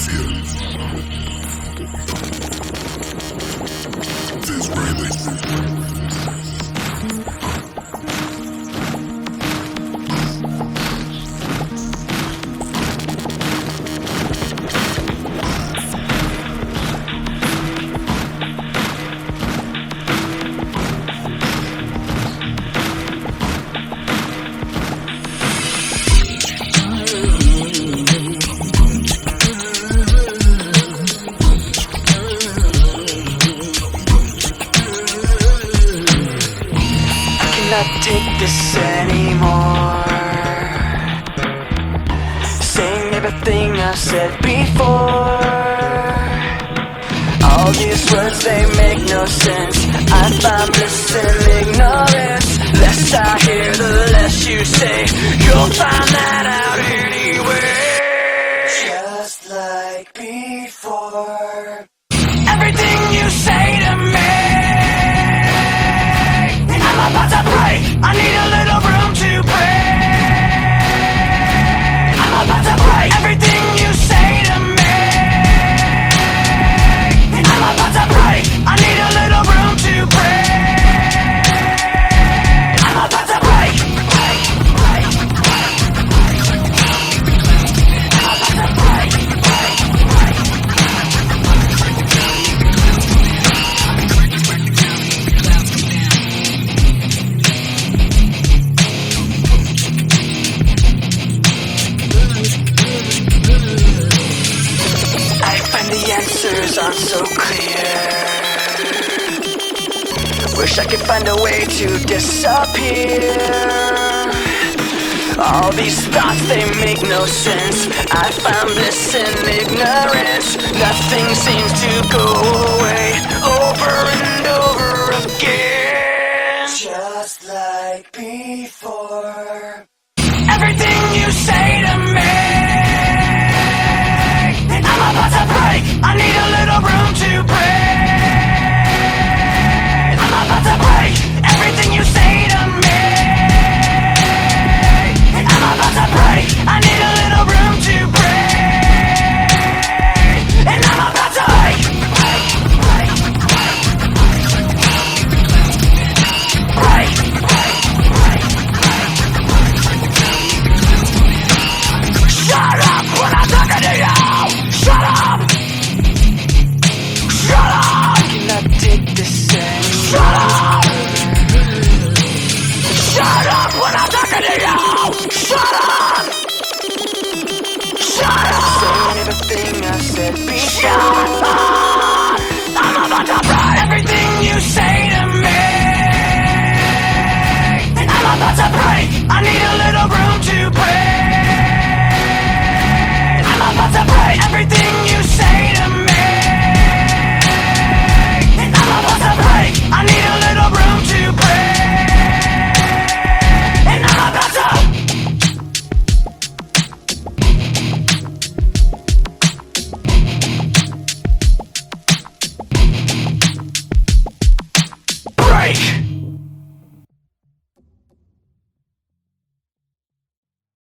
Cannot take this anymore. Saying everything I've said before. All these words, they make no sense. I find bliss in ignorance. Less I hear, the less you say. You'll find that out anyway. Just like before. Everything you say to me, I'm about to break. I need a little room to break. I'm about to break. Everything you say to me, I'm about to break. I need a little room to break. I'm about to break. I'm about to break. The answers aren't so clear. Wish I could find a way to disappear. All these thoughts, they make no sense. I found bliss in ignorance. Nothing seems to go away. Over and over again. Just like before. Everything you say to me, I'm about to break. I need a little room to break. I'm about to break. Everything you say to me, I'm about to break. I need a little room to break. And I'm about to break. Break. Shut up when I'm talking to you. Shut up! Shut up! I cannot take this anymore. Shut up! Shut up when I'm talking to you! Shut up! Shut up! Saying everything I said before. Shut up! I'm about to break. Everything you say